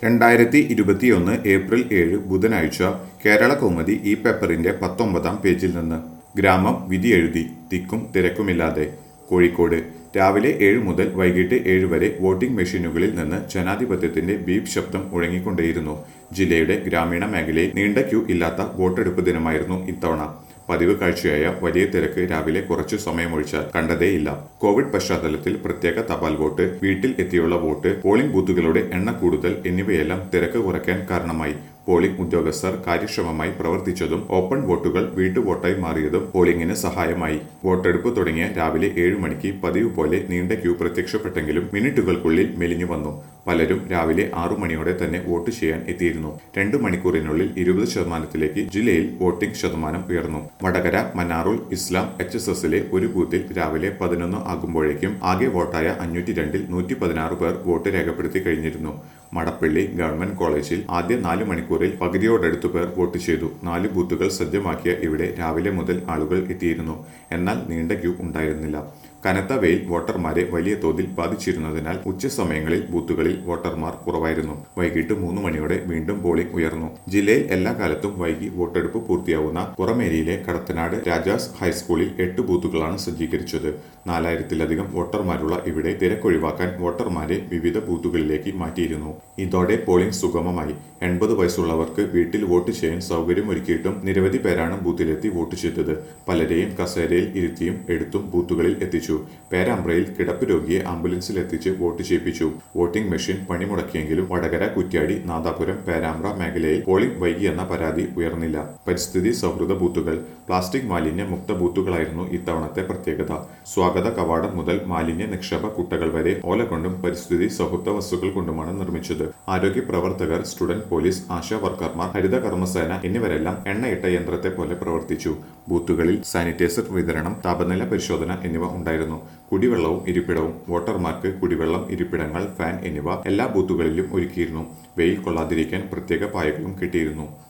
2021 April 7 ബുധനാഴ്ച കേരള കൗമുദി ഈ പേപ്പറിന്റെ 19-ാം പേജിൽ നിന്ന് ഗ്രാമം വിധിയെഴുതി തിക്കും തിരക്കുമില്ലാതെ കോഴിക്കോട് രാവിലെ 7 മുതൽ വൈകിട്ട് 7 വരെ വോട്ടിംഗ് മെഷീനുകളിൽ നിന്ന് ജനാധിപത്യത്തിന്റെ ബീപ് ശബ്ദം മുഴങ്ങിക്കൊണ്ടേയിരുന്നു. ജില്ലയുടെ ഗ്രാമീണ മേഖലയിൽ നീണ്ട ക്യൂ ഇല്ലാത്ത വോട്ടെടുപ്പ് ദിനമായിരുന്നു ഇത്തവണ. പതിവ് കാഴ്ചയായ വലിയ തിരക്ക് രാവിലെ കുറച്ചു സമയമൊഴിച്ചാൽ കണ്ടതേയില്ല. കോവിഡ് പശ്ചാത്തലത്തിൽ പ്രത്യേക തപാൽ വോട്ട്, വീട്ടിൽ എത്തിയുള്ള വോട്ട്, പോളിംഗ് ബൂത്തുകളുടെ എണ്ണ കൂടുതൽ എന്നിവയെല്ലാം തിരക്ക് കുറയ്ക്കാൻ കാരണമായി. പോളിംഗ് ഉദ്യോഗസ്ഥർ കാര്യക്ഷമമായി പ്രവർത്തിച്ചതും ഓപ്പൺ വോട്ടുകൾ വീട്ടുവോട്ടായി മാറിയതും പോളിംഗിന് സഹായമായി. വോട്ടെടുപ്പ് തുടങ്ങിയ രാവിലെ 7 മണിക്ക് പതിവ് പോലെ നീണ്ട ക്യൂ പ്രത്യക്ഷപ്പെട്ടെങ്കിലും മിനിറ്റുകൾക്കുള്ളിൽ മെലിഞ്ഞു വന്നു. പലരും രാവിലെ 6 മണിയോടെ തന്നെ വോട്ട് ചെയ്യാൻ എത്തിയിരുന്നു. 2 മണിക്കൂറിനുള്ളിൽ 20% ജില്ലയിൽ വോട്ടിംഗ് ശതമാനം ഉയർന്നു. വടകര മന്നാറുൽ ഇസ്ലാം HSSലെ ഒരു ബൂത്തിൽ രാവിലെ 11 ആകുമ്പോഴേക്കും ആകെ വോട്ടായ 502-ൽ 116 പേർ വോട്ട് രേഖപ്പെടുത്തി കഴിഞ്ഞിരുന്നു. മടപ്പള്ളി ഗവൺമെന്റ് കോളേജിൽ ആദ്യ 4 മണിക്കൂറിൽ പകുതിയോടടുത്തു പേർ വോട്ട് ചെയ്തു. 4 ബൂത്തുകൾ സജ്ജമാക്കിയ ഇവിടെ രാവിലെ മുതൽ ആളുകൾ എത്തിയിരുന്നു. എന്നാൽ നീണ്ട ക്യൂ ഉണ്ടായിരുന്നില്ല. കനത്ത വെയിൽ വോട്ടർമാരെ വലിയ തോതിൽ ബാധിച്ചിരുന്നതിനാൽ ഉച്ചസമയങ്ങളിൽ ബൂത്തുകളിൽ വോട്ടർമാർ കുറവായിരുന്നു. വൈകിട്ട് 3 മണിയോടെ വീണ്ടും പോളിംഗ് ഉയർന്നു. ജില്ലയിൽ എല്ലാ കാലത്തും വൈകി വോട്ടെടുപ്പ് പൂർത്തിയാവുന്ന പുറമേരിയിലെ കടത്തനാട് രാജാസ് ഹൈസ്കൂളിൽ 8 ബൂത്തുകളാണ് സജ്ജീകരിച്ചത്. 4000-ലധികം വോട്ടർമാരുള്ള ഇവിടെ തിരക്കൊഴിവാക്കാൻ വോട്ടർമാരെ വിവിധ ബൂത്തുകളിലേക്ക് മാറ്റിയിരുന്നു. ഇതോടെ പോളിംഗ് സുഗമമായി. 80 വയസ്സുള്ളവർക്ക് വീട്ടിൽ വോട്ട് ചെയ്യാൻ സൗകര്യമൊരുക്കിയിട്ടും നിരവധി പേരാണ് ബൂത്തിലെത്തി വോട്ട് ചെയ്തത്. പലരെയും കസേരയിൽ ഇരുത്തിയും എടുത്തും ബൂത്തുകളിൽ എത്തിച്ചു. പേരാമ്പ്രയിൽ കിടപ്പ് രോഗിയെ ആംബുലൻസിൽ എത്തിച്ച് വോട്ട് ചെയ്യിപ്പിച്ചു. വോട്ടിംഗ് മെഷീൻ പണിമുടക്കിയെങ്കിലും വടകര, കുറ്റ്യാടി, നാദാപുരം, പേരാമ്പ്ര മേഖലയിൽ പോളിംഗ് വൈകിയെന്ന പരാതി ഉയർന്നില്ല. പരിസ്ഥിതി സൗഹൃദ ബൂത്തുകൾ, പ്ലാസ്റ്റിക് മാലിന്യ മുക്ത ബൂത്തുകളായിരുന്നു ഇത്തവണത്തെ പ്രത്യേകത. സ്വാഗത കവാടം മുതൽ മാലിന്യ നിക്ഷേപ കുട്ടകൾ വരെ ഓല കൊണ്ടും പരിസ്ഥിതി സൗഹൃദ വസ്തുക്കൾ കൊണ്ടുമാണ് നിർമ്മിച്ചത്. ആരോഗ്യ പ്രവർത്തകർ, സ്റ്റുഡന്റ് പോലീസ്, ആശാ വർക്കർമാർ, ഹരിത കർമ്മസേന എന്നിവരെല്ലാം എണ്ണയിട്ട യന്ത്രത്തെ പോലെ പ്രവർത്തിച്ചു. ബൂത്തുകളിൽ സാനിറ്റൈസർ വിതരണം, താപനില പരിശോധന എന്നിവ ഉണ്ടായിരുന്നു. കുടിവെള്ളവും ഇരിപ്പിടവും, വോട്ടർമാർക്ക് കുടിവെള്ളം, ഇരിപ്പിടങ്ങൾ, ഫാൻ എന്നിവ എല്ലാ ബൂത്തുകളിലും ഒരുക്കിയിരുന്നു. വെയിൽ കൊള്ളാതിരിക്കാൻ പ്രത്യേക പായകളും കെട്ടിയിരുന്നു.